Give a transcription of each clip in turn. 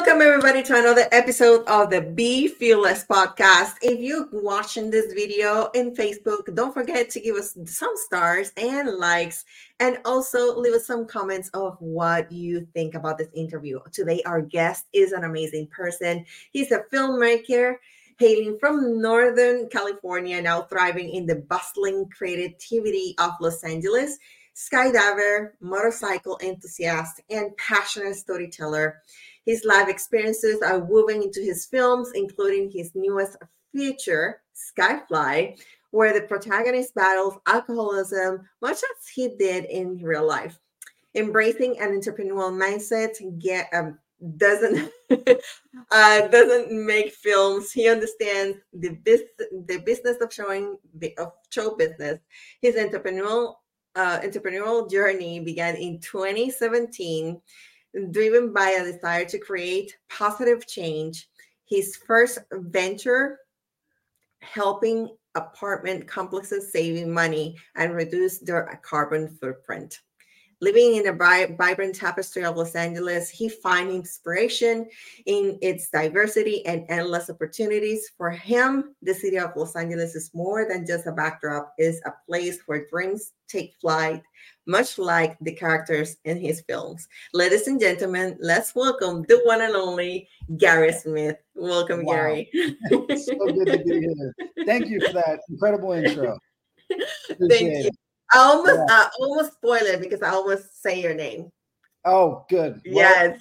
Welcome, everybody, to another episode of the Be Fearless podcast. If you're watching this video in Facebook, don't forget to give us some stars and likes, and also leave us some comments of what you think about this interview. Today, our guest is an amazing person. He's a filmmaker hailing from Northern California, now thriving in the bustling creativity of Los Angeles. Skydiver, motorcycle enthusiast, and passionate storyteller. His life experiences are woven into his films, including his newest feature, Skyfly, where the protagonist battles alcoholism, much as he did in real life. Embracing an entrepreneurial mindset doesn't doesn't make films. He understands the business of show business. His entrepreneurial journey began in 2017, driven by a desire to create positive change. His first venture, helping apartment complexes saving money and reduce their carbon footprint. Living in a vibrant tapestry of Los Angeles, he finds inspiration in its diversity and endless opportunities. For him, the city of Los Angeles is more than just a backdrop, it's a place where dreams take flight, much like the characters in his films. Ladies and gentlemen, let's welcome the one and only Gary Smith. Welcome, Wow. Gary. So good to be here. Thank you for that incredible intro. Thank Appreciate you. it. I almost spoil it because I almost say your name. Oh, good. Yes.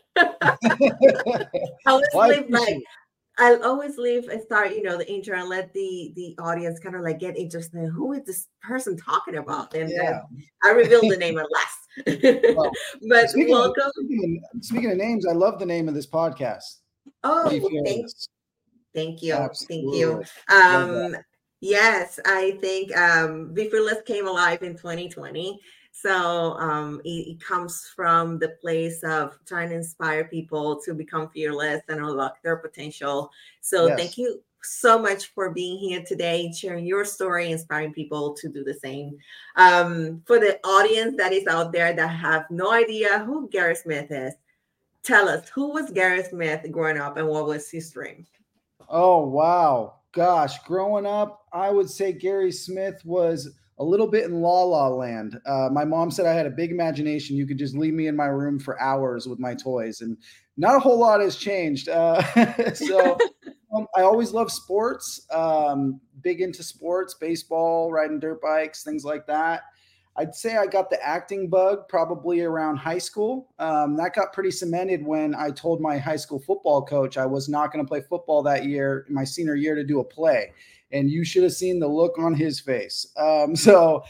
Well, I'll always leave and start, the intro and let the audience kind of like get interested in who is this person talking about. And then I reveal the name at last. Well, but welcome. Speaking of names, I love the name of this podcast. Oh, thank you. Absolutely. Thank you. Yes, I think Be Fearless came alive in 2020. So it comes from the place of trying to inspire people to become fearless and unlock their potential. So Thank you so much for being here today, sharing your story, inspiring people to do the same. For the audience that is out there that have no idea who Gary Smith is, tell us, who was Gary Smith growing up and what was his dream? Oh, wow. Gosh, growing up, I would say Gary Smith was a little bit in La La Land. My mom said I had a big imagination. You could just leave me in my room for hours with my toys, and not a whole lot has changed. I always loved sports, big into sports, baseball, riding dirt bikes, things like that. I'd say I got the acting bug probably around high school. That got pretty cemented when I told my high school football coach I was not going to play football that year, my senior year, to do a play. And you should have seen the look on his face. Through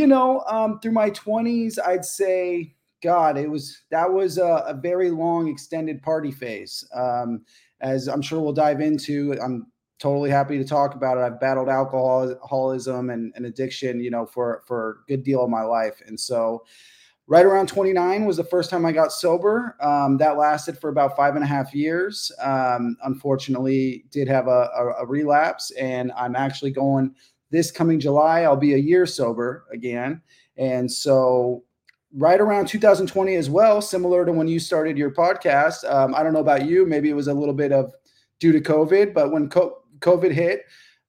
my 20s, I'd say, God, that was a very long extended party phase. As I'm sure we'll dive into, I'm totally happy to talk about it. I've battled alcoholism and addiction, for a good deal of my life. And so right around 29 was the first time I got sober. That lasted for about 5.5 years. Unfortunately, did have a relapse, and I'm actually going this coming July. I'll be a year sober again. And so right around 2020 as well, similar to when you started your podcast. I don't know about you, maybe it was a little bit of due to COVID, but when COVID hit,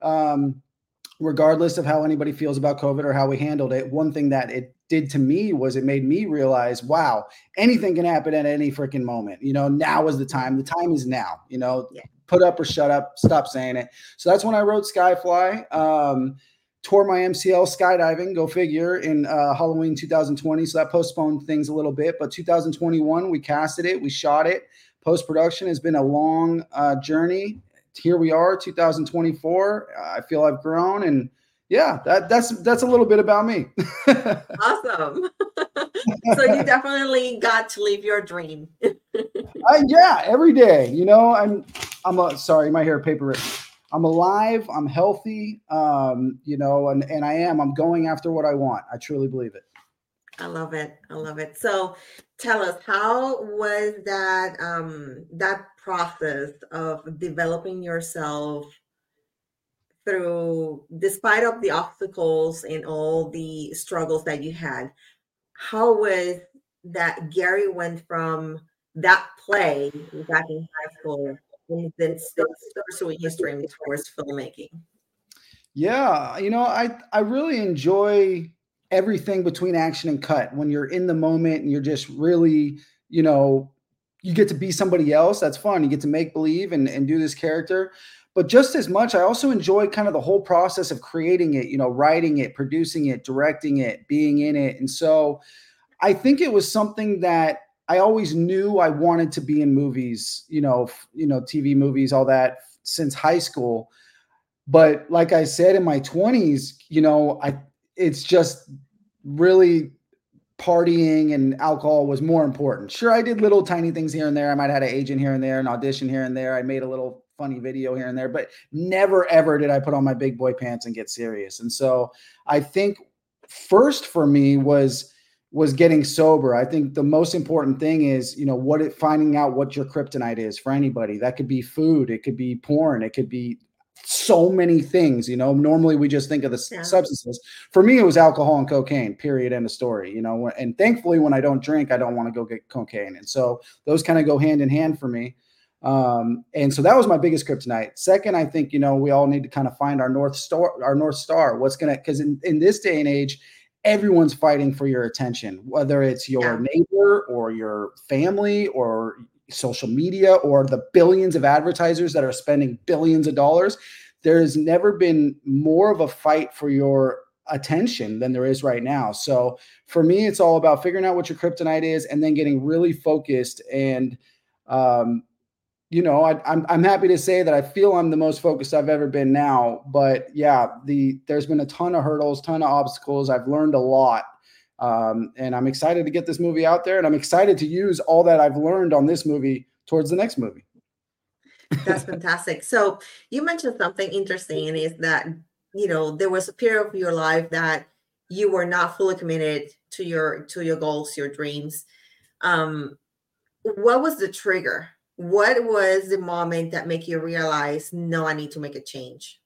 regardless of how anybody feels about COVID or how we handled it, one thing that it did to me was it made me realize, wow, anything can happen at any freaking moment. Now is the time. The time is now. Put up or shut up. Stop saying it. So that's when I wrote Skyfly. Tore my MCL skydiving, go figure, in Halloween 2020. So that postponed things a little bit. But 2021, we casted it. We shot it. Post-production has been a long journey. Here we are, 2024. I feel I've grown, and that's a little bit about me. Awesome. So you definitely got to live your dream. Every day. Sorry, my hair paper. I'm alive. I'm healthy. And I'm going after what I want. I truly believe it. I love it. So tell us, how was that process of developing yourself despite of the obstacles and all the struggles that you had? How was that Gary went from that play back in high school and then still pursuing his dream towards filmmaking? Yeah, I really enjoy everything between action and cut. When you're in the moment and you're just really, you know, you get to be somebody else. That's fun. You get to make believe and do this character. But just as much, I also enjoy kind of the whole process of creating it, writing it, producing it, directing it, being in it. And so I think it was something that I always knew I wanted to be in movies, TV movies, all that since high school. But like I said, in my 20s, it's just really partying and alcohol was more important. Sure, I did little tiny things here and there. I might have had an agent here and there, an audition here and there. I made a little funny video here and there, but never ever did I put on my big boy pants and get serious. And so I think first for me was getting sober. I think the most important thing is, finding out what your kryptonite is for anybody. That could be food, it could be porn, it could be so many things. Normally we just think of the substances. For me, it was alcohol and cocaine, period, end of story. And thankfully when I don't drink, I don't want to go get cocaine. And so those kind of go hand in hand for me. And so that was my biggest kryptonite. Second, I think, we all need to kind of find our North Star, because in this day and age, everyone's fighting for your attention, whether it's your neighbor or your family or social media or the billions of advertisers that are spending billions of dollars. There's never been more of a fight for your attention than there is right now. So for me, it's all about figuring out what your kryptonite is and then getting really focused. And, I'm happy to say that I feel I'm the most focused I've ever been now. But yeah, there's been a ton of hurdles, ton of obstacles. I've learned a lot. And I'm excited to get this movie out there, and I'm excited to use all that I've learned on this movie towards the next movie. That's fantastic. So you mentioned something interesting, and is that, there was a period of your life that you were not fully committed to your goals, your dreams. What was the trigger? What was the moment that made you realize, no, I need to make a change?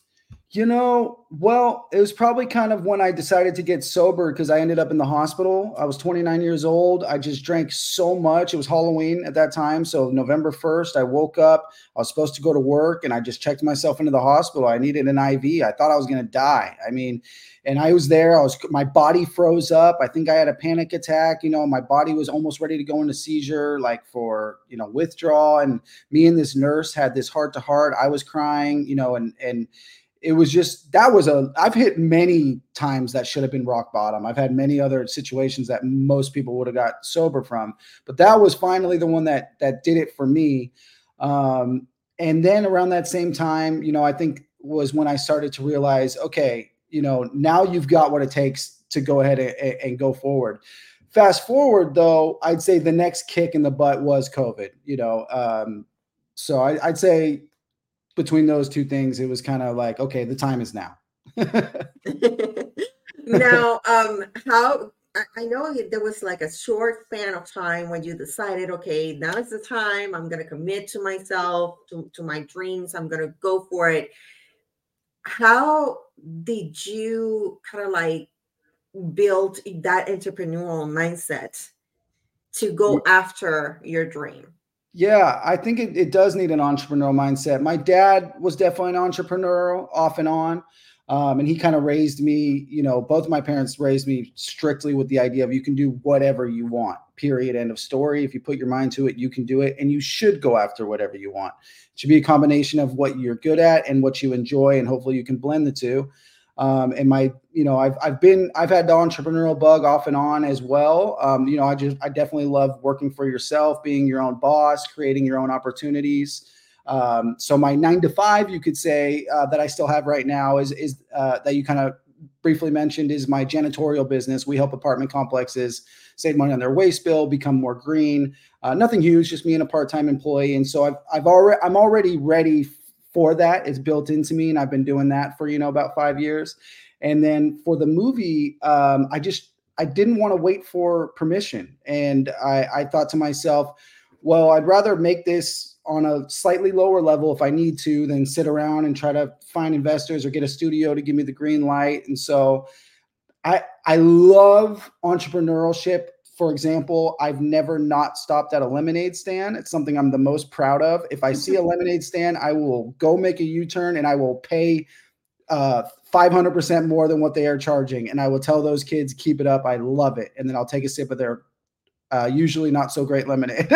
Well, it was probably kind of when I decided to get sober because I ended up in the hospital. I was 29 years old. I just drank so much. It was Halloween at that time. So November 1st, I woke up. I was supposed to go to work and I just checked myself into the hospital. I needed an IV. I thought I was going to die. And I was there. My body froze up. I think I had a panic attack. My body was almost ready to go into seizure, like for, withdrawal. And me and this nurse had this heart to heart. I was crying, and it was just, I've hit many times that should have been rock bottom. I've had many other situations that most people would have got sober from, but that was finally the one that did it for me. And then around that same time, I think was when I started to realize, okay, now you've got what it takes to go ahead and go forward. Fast forward though, I'd say the next kick in the butt was COVID, so I'd say between those two things, it was kind of like, okay, the time is now. Now, how, I know there was like a short span of time when you decided, okay, now is the time. I'm going to commit to myself, to my dreams. I'm going to go for it. How did you kind of like build that entrepreneurial mindset to go after your dream? Yeah, I think it does need an entrepreneurial mindset. My dad was definitely an entrepreneur off and on. And he kind of raised me, both of my parents raised me strictly with the idea of you can do whatever you want, period, end of story. If you put your mind to it, you can do it, and you should go after whatever you want. It should be a combination of what you're good at and what you enjoy, and hopefully you can blend the two. And I've had the entrepreneurial bug off and on as well. I definitely love working for yourself, being your own boss, creating your own opportunities. So my 9 to 5, you could say, that I still have right now is that you kind of briefly mentioned is my janitorial business. We help apartment complexes save money on their waste bill, become more green. Nothing huge, just me and a part-time employee. And so I'm already ready for that. It's built into me, and I've been doing that for, about 5 years. And then for the movie, I didn't want to wait for permission. And I thought to myself, well, I'd rather make this on a slightly lower level if I need to than sit around and try to find investors or get a studio to give me the green light. And so I love entrepreneurship for example, I've never not stopped at a lemonade stand. It's something I'm the most proud of. If I see a lemonade stand, I will go make a U-turn and I will pay 500% more than what they are charging. And I will tell those kids, keep it up. I love it. And then I'll take a sip of their usually not so great lemonade.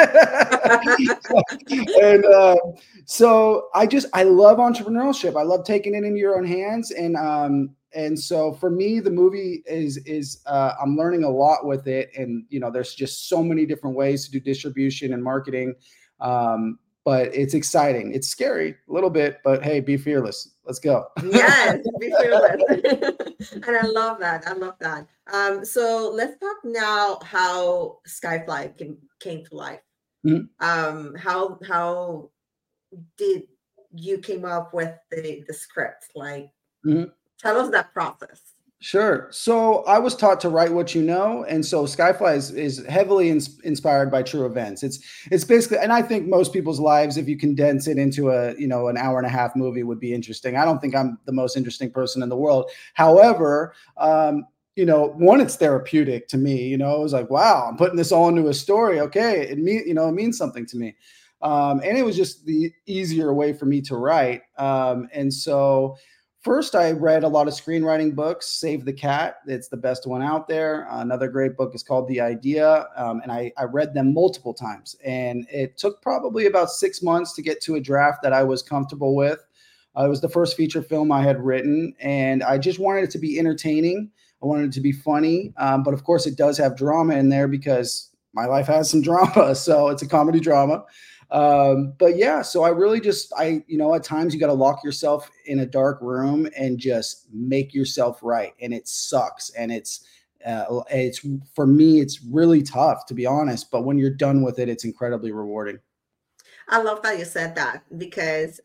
And so I love entrepreneurship. I love taking it into your own hands. And so for me, the movie is I'm learning a lot with it. And, you know, there's just so many different ways to do distribution and marketing. But it's exciting. It's scary a little bit, but hey, be fearless. Let's go. Yes, be fearless. And I love that. I love that. So let's talk now how Skyfly came to life. Mhm. How did you came up with the script? Like, Mhm. tell us that process. Sure. So I was taught to write what you know, and so Skyfly is heavily inspired by true events. It's basically, and I think most people's lives, if you condense it into a an hour and a half movie, would be interesting. I don't think I'm the most interesting person in the world. However, one, it's therapeutic to me. It was like, wow, I'm putting this all into a story. Okay, it means something to me, and it was just the easier way for me to write, and so. First, I read a lot of screenwriting books. Save the Cat, it's the best one out there. Another great book is called The Idea, and I read them multiple times. And it took probably about 6 months to get to a draft that I was comfortable with. It was the first feature film I had written, and I just wanted it to be entertaining. I wanted it to be funny, but of course, it does have drama in there because my life has some drama. So it's a comedy drama. But yeah, so I really at times you got to lock yourself in a dark room and just make yourself right. And it sucks. And it's for me, it's really tough, to be honest. But when you're done with it, it's incredibly rewarding. I love that you said that because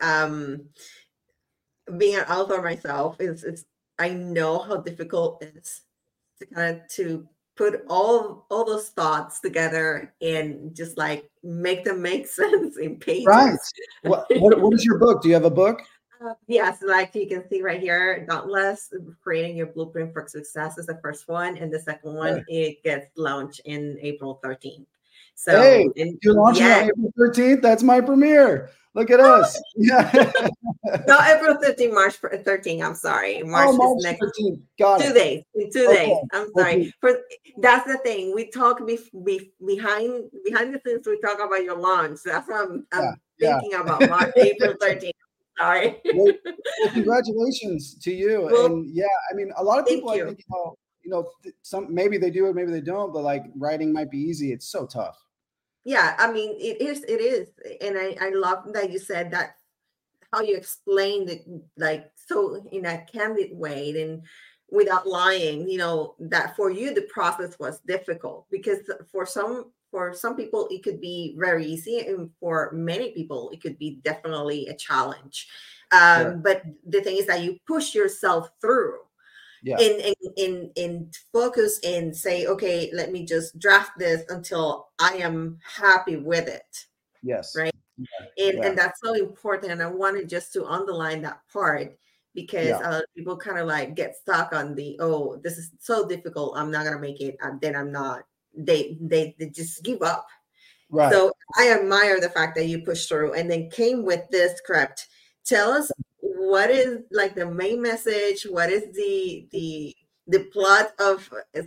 being an author myself it's I know how difficult it is to kind of to put all those thoughts together and just like make them make sense in Right. pages. What is your book? Do you have a book? Yes, like you can see right here, Dauntless, creating your blueprint for success is the first one, and the second one it gets launched in April 13th. Hey, So, and you're launching on yes, April 13th. That's my premiere. Look at us. Yeah. no, April 15th, March 13th. I'm sorry. March Oh, is March next 13th. Got it. 2 days. In 2 days. Okay. I'm sorry. Okay. That's the thing. We talk behind the scenes. We talk about your launch. That's what I'm Yeah. thinking about. April 13th. Sorry. Well, congratulations to you. Well, And yeah, I mean, a lot of thank people, I you. think, some maybe they do it, maybe they don't, but like writing might be easy. It's so tough. Yeah, I mean, it is. And I love that you said that how you explained it like so in a candid way and without lying, that for you the process was difficult because for some people it could be very easy and for many people it could be definitely a challenge. Sure. But the thing is that you push yourself through Yeah. and focus and say, okay, let me just draft this until I am happy with it. Yes. Right. And that's so important. And I wanted just to underline that part because people kind of like get stuck on this is so difficult. I'm not gonna make it. Then I'm not. They just give up. Right. So I admire the fact that you pushed through and then came with this script. Tell us what is like the main message. What is the plot of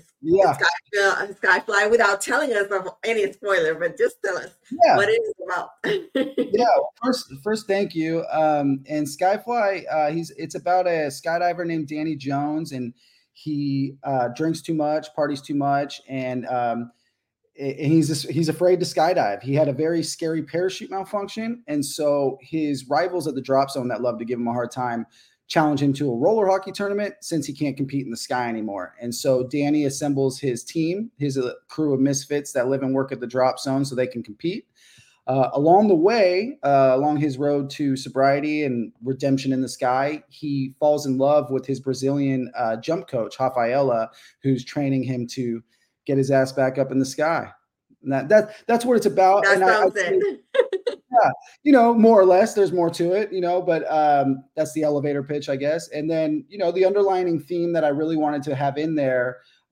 Skyfly without telling us of any spoiler, but just tell us what it is about. Well, first, thank you. And Skyfly, it's about a skydiver named Danny Jones, and he drinks too much, parties too much, and he's afraid to skydive. He had a very scary parachute malfunction, and so his rivals at the drop zone that love to give him a hard time challenge him to a roller hockey tournament since he can't compete in the sky anymore. And so Danny assembles his team, his crew of misfits that live and work at the drop zone so they can compete. Along the way, along his road to sobriety and redemption in the sky, he falls in love with his Brazilian jump coach, Rafaela, who's training him to get his ass back up in the sky. And that's what it's about. That sounds it. Yeah, more or less. There's more to it, but that's the elevator pitch, I guess. And then, the underlining theme that I really wanted to have in there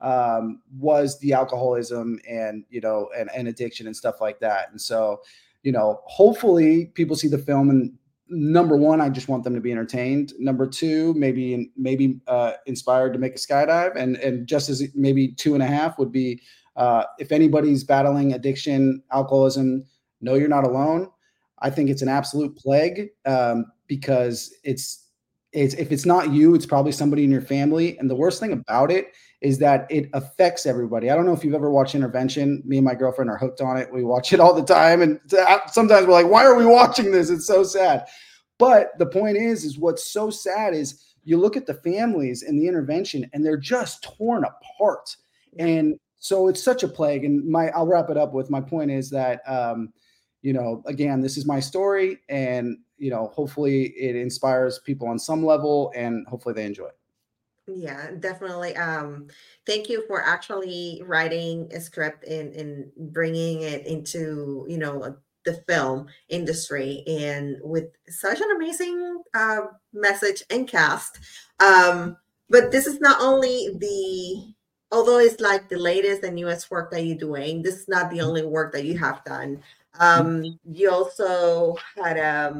was the alcoholism and, and addiction and stuff like that. And so, hopefully people see the film, and number one, I just want them to be entertained. Number two, maybe inspired to make a skydive, and just as maybe 2.5 would be, if anybody's battling addiction, alcoholism, know you're not alone. I think it's an absolute plague, because it's if it's not you, it's probably somebody in your family. And the worst thing about it is that it affects everybody. I don't know if you've ever watched Intervention. Me and my girlfriend are hooked on it. We watch it all the time. And sometimes we're like, why are we watching this? It's so sad. But the point is what's so sad is you look at the families in the Intervention and they're just torn apart. And so it's such a plague. And I'll wrap it up with, my point is that, again, this is my story, and, hopefully it inspires people on some level, and hopefully they enjoy it. Yeah, definitely. Thank you for actually writing a script and bringing it into, the film industry, and with such an amazing message and cast. But this is not only although it's like the latest and newest work that you're doing, this is not the only work that you have done. You also had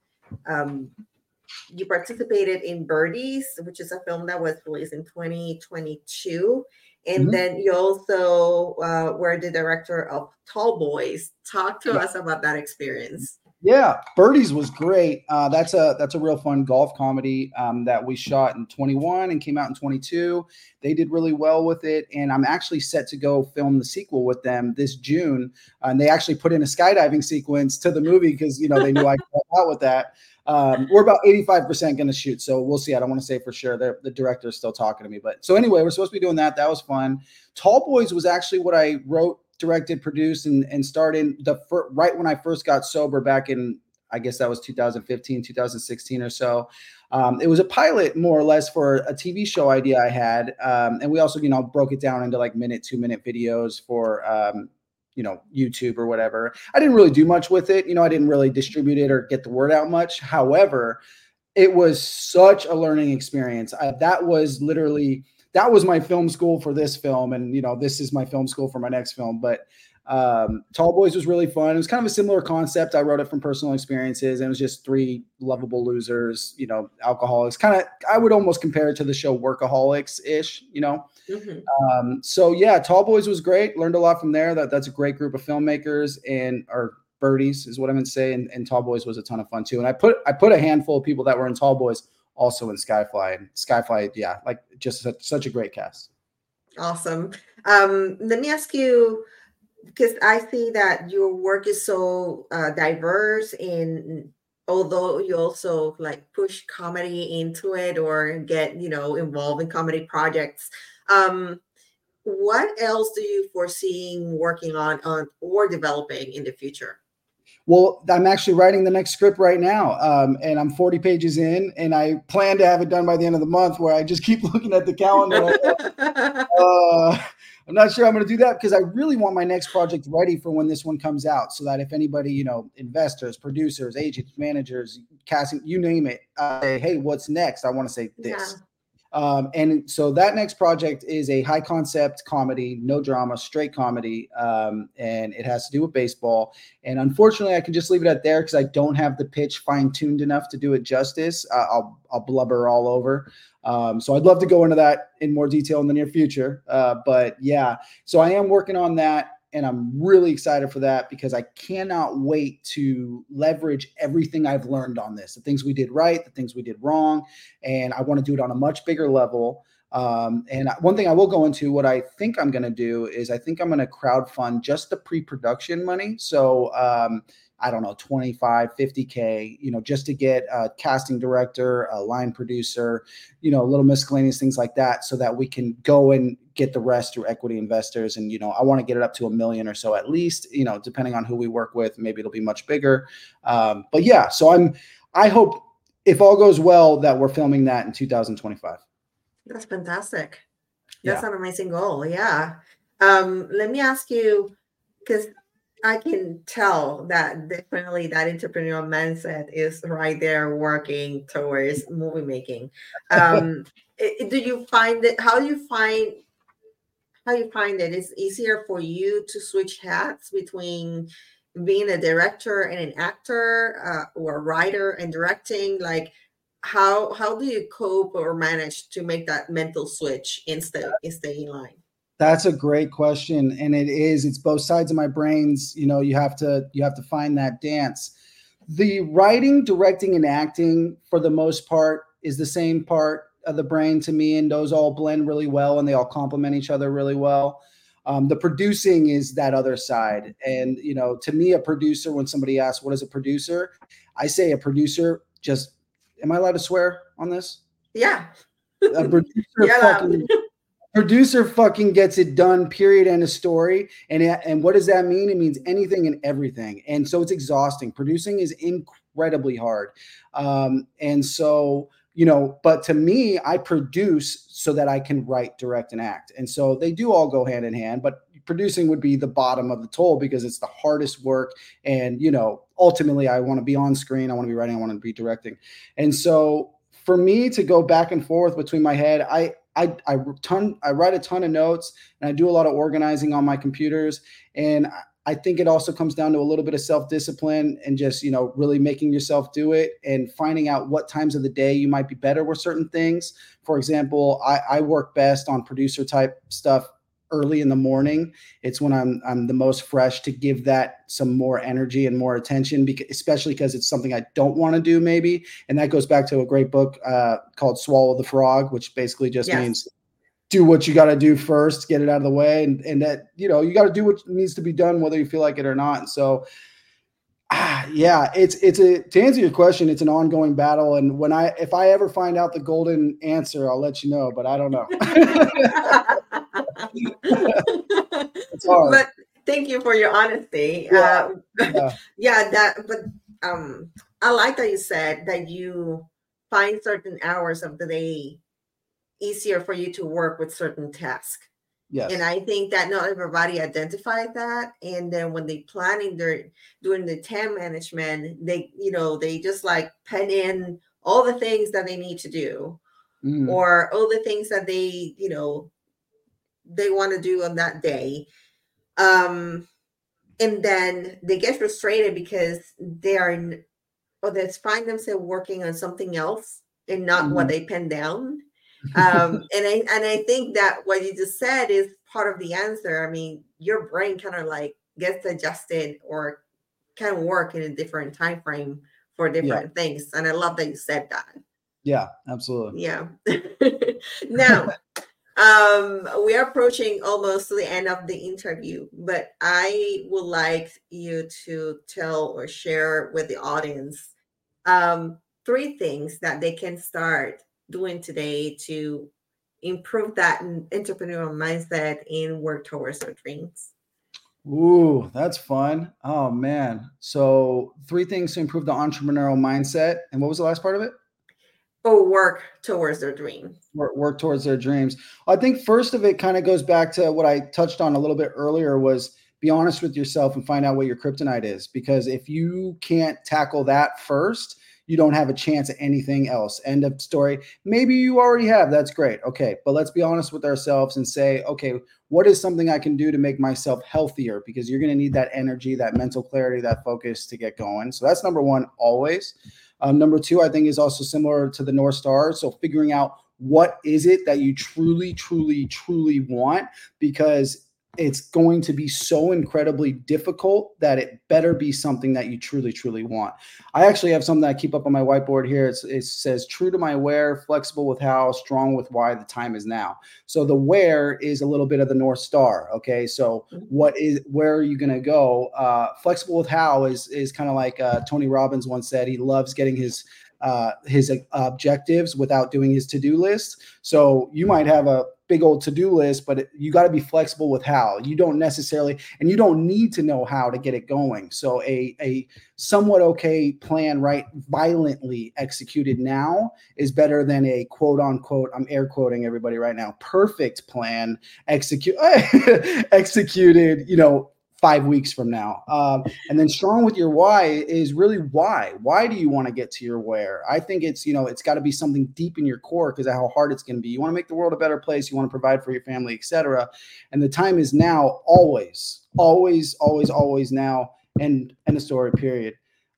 you participated in Birdies, which is a film that was released in 2022. And then you also were the director of Tall Boys. Talk to us about that experience. Yeah, Birdies was great. That's a real fun golf comedy that we shot in 21 and came out in 22. They did really well with it, and I'm actually set to go film the sequel with them this June. And they actually put in a skydiving sequence to the movie because they knew I'd help out with that. We're about 85% going to shoot, so we'll see. I don't want to say for sure. The director is still talking to me, but so anyway, we're supposed to be doing that. That was fun. Tall Boys was actually what I wrote, directed, produced, and started right when I first got sober back in, I guess that was 2015, 2016 or so. It was a pilot, more or less, for a TV show idea I had. And we also, broke it down into like 2-minute videos for, YouTube or whatever. I didn't really do much with it. I didn't really distribute it or get the word out much. However, it was such a learning experience. That was my film school for this film. And, this is my film school for my next film. But Tall Boys was really fun. It was kind of a similar concept. I wrote it from personal experiences, and it was just 3 lovable losers, alcoholics. I would almost compare it to the show Workaholics-ish, So yeah, Tall Boys was great. Learned a lot from there. That's a great group of filmmakers, or Birdies is what I meant to say. And Tall Boys was a ton of fun too. And I put a handful of people that were in Tall Boys also in Skyfly. And Skyfly, yeah, like just such a great cast. Awesome. Let me ask you, because I see that your work is so diverse, and although you also like push comedy into it or get, involved in comedy projects, what else do you foresee working on or developing in the future? Well, I'm actually writing the next script right now, and I'm 40 pages in, and I plan to have it done by the end of the month, where I just keep looking at the calendar. I'm not sure I'm going to do that because I really want my next project ready for when this one comes out, so that if anybody, investors, producers, agents, managers, casting, you name it, say, hey, what's next? I want to say this. Yeah. And so that next project is a high concept comedy, no drama, straight comedy. And it has to do with baseball. And unfortunately, I can just leave it at there because I don't have the pitch fine tuned enough to do it justice. I'll blubber all over. So I'd love to go into that in more detail in the near future. But yeah, so I am working on that. And I'm really excited for that because I cannot wait to leverage everything I've learned on this, the things we did right, the things we did wrong. And I want to do it on a much bigger level. And one thing I will go into, what I think I'm going to do is I think I'm going to crowdfund just the pre-production money. So I don't know, 25, 50K, just to get a casting director, a line producer, little miscellaneous things like that, so that we can go and get the rest through equity investors. And, I want to get it up to $1 million or so at least, depending on who we work with, maybe it'll be much bigger. But yeah, so I hope, if all goes well, that we're filming that in 2025. That's fantastic. That's an amazing goal. Yeah. Let me ask you, because I can tell that definitely that entrepreneurial mindset is right there working towards movie making. Do you find that? How do you find how you find it? It's easier for you to switch hats between being a director and an actor, or a writer and directing. Like, how do you cope or manage to make that mental switch and stay in line? That's a great question, and it's both sides of my brains. You have to find that dance. The writing, directing, and acting, for the most part, is the same part of the brain to me, and those all blend really well, and they all complement each other really well. The producing is that other side, and to me, a producer. When somebody asks, "What is a producer?" I say a producer just. Am I allowed to swear on this? Yeah. A producer Yeah. fucking producer fucking gets it done, period, end of story. And what does that mean? It means anything and everything. And so it's exhausting. Producing is incredibly hard. And so, but to me, I produce so that I can write, direct, and act. And so they do all go hand in hand, but producing would be the bottom of the toll because it's the hardest work. And, ultimately I want to be on screen. I want to be writing. I want to be directing. And so for me to go back and forth between my head, I write a ton of notes, and I do a lot of organizing on my computers. And I think it also comes down to a little bit of self-discipline and just, really making yourself do it and finding out what times of the day you might be better with certain things. For example, I work best on producer type stuff early in the morning. It's when I'm the most fresh to give that some more energy and more attention, especially because it's something I don't want to do maybe. And that goes back to a great book called Swallow the Frog, which basically just means do what you got to do first, get it out of the way. And that, you got to do what needs to be done, whether you feel like it or not. And so, to answer your question, it's an ongoing battle. And if I ever find out the golden answer, I'll let you know, but I don't know. It's hard. But thank you for your honesty. Yeah. I like that you said that you find certain hours of the day easier for you to work with certain tasks. Yes. And I think that not everybody identified that. And then when they planning doing the time management, they just like pen in all the things that they need to do, or all the things that they want to do on that day. And then they get frustrated because they find themselves working on something else and not what they pen down. And I think that what you just said is part of the answer. I mean, your brain kind of like gets adjusted or can work in a different time frame for different things. And I love that you said that. Yeah, absolutely. Yeah. Now, we are approaching almost to the end of the interview, but I would like you to tell or share with the audience 3 things that they can start doing today to improve that entrepreneurial mindset and work towards their dreams. Ooh, that's fun. Oh man. So 3 things to improve the entrepreneurial mindset. And what was the last part of it? Or work towards their dreams. Work towards their dreams. I think first of it kind of goes back to what I touched on a little bit earlier, was be honest with yourself and find out what your kryptonite is. Because if you can't tackle that first, you don't have a chance at anything else. End of story. Maybe you already have. That's great. Okay. But let's be honest with ourselves and say, okay, what is something I can do to make myself healthier? Because you're going to need that energy, that mental clarity, that focus to get going. So that's number 1, always. Number 2, I think, is also similar to the North Star. So figuring out what is it that you truly, truly, truly want, because it's going to be so incredibly difficult that it better be something that you truly, truly want. I actually have something I keep up on my whiteboard here. It says, true to my where, flexible with how, strong with why, the time is now. So the where is a little bit of the North Star. Okay. So where are you going to go? Flexible with how is kind of like Tony Robbins once said, he loves getting his objectives without doing his to-do list. So you might have a big old to-do list, but you got to be flexible with how. You don't necessarily, and you don't need to know how to get it going. So a somewhat okay plan, right, violently executed now is better than a quote unquote, I'm air quoting everybody right now, perfect plan executed, 5 weeks from now. And then strong with your why is really why. Why do you want to get to your where? I think it's, it's got to be something deep in your core because of how hard it's going to be. You want to make the world a better place. You want to provide for your family, etc. And the time is now, always, always, always, always now. And a story, period.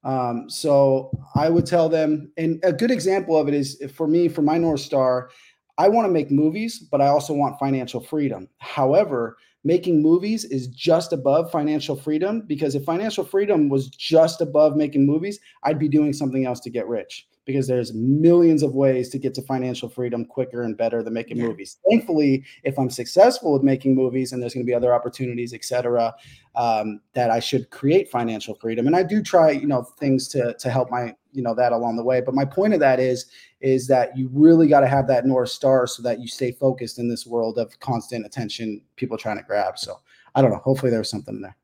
So I would tell them, and a good example of it is for me, for my North Star, I want to make movies, but I also want financial freedom. However, making movies is just above financial freedom, because if financial freedom was just above making movies, I'd be doing something else to get rich, because there's millions of ways to get to financial freedom quicker and better than making movies. Thankfully, if I'm successful with making movies and there's going to be other opportunities, et cetera, that I should create financial freedom. And I do try, things to help my, that along the way. But my point of that is that you really got to have that North Star so that you stay focused in this world of constant attention, people trying to grab. So I don't know, hopefully there's something in there.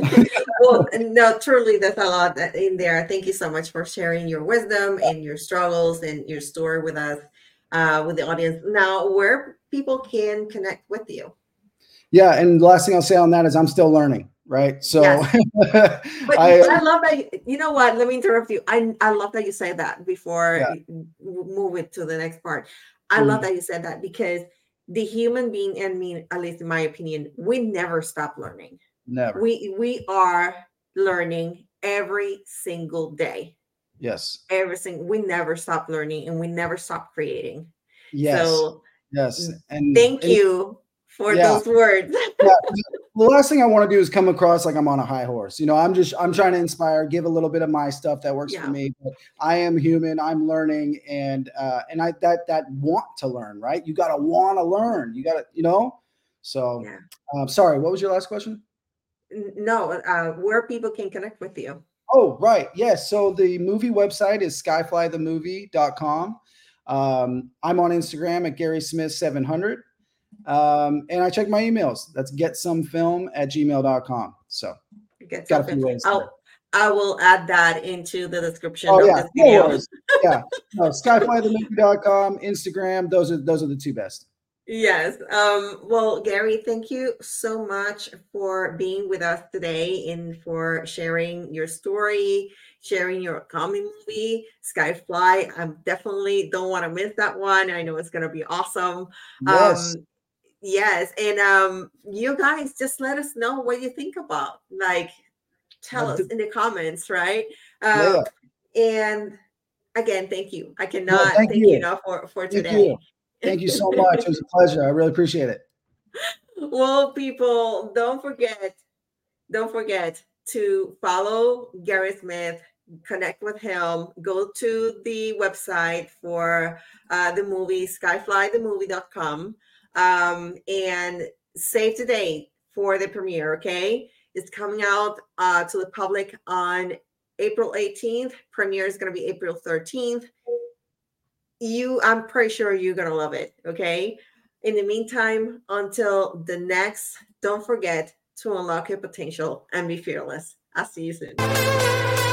Well, no, truly, there's a lot in there. Thank you so much for sharing your wisdom and your struggles and your story with us, with the audience. Now, where people can connect with you. Yeah, and the last thing I'll say on that is I'm still learning, right? So, yes. But I love that. You know what? Let me interrupt you. I love that you say that before you move it to the next part. I love that you said that, because the human being, and me, at least in my opinion, we never stop learning. Never. We are learning every single day. Yes. We never stop learning, and we never stop creating. Yes. So yes. And thank you for those words. The last thing I want to do is come across like I'm on a high horse. I'm trying to inspire, give a little bit of my stuff that works for me. But I am human. I'm learning, and I that want to learn, right? You got to want to learn. You got to, So, sorry, what was your last question? No, where people can connect with you. Oh, right. Yes. So the movie website is skyflythemovie.com. I'm on Instagram at GarySmith700. And I check my emails. That's getsomefilm@gmail.com. So got a few ways. I will add that into the description of this video. Skyflythemovie.com, Instagram. Those are the two best. Yes. Well, Gary, thank you so much for being with us today and for sharing your story, sharing your upcoming movie, Skyfly. I definitely don't want to miss that one. I know it's going to be awesome. Yes. And you guys, just let us know what you think about. Like, tell us in the comments, right? And again, thank you. I cannot thank you enough for today. Thank you so much. It was a pleasure. I really appreciate it. Well, people, don't forget to follow Gary Smith, connect with him, go to the website for the movie, skyflythemovie.com, and save the date for the premiere, okay? It's coming out to the public on April 18th. Premiere is going to be April 13th. I'm pretty sure you're going to love it. Okay. In the meantime, until the next, don't forget to unlock your potential and be fearless. I'll see you soon.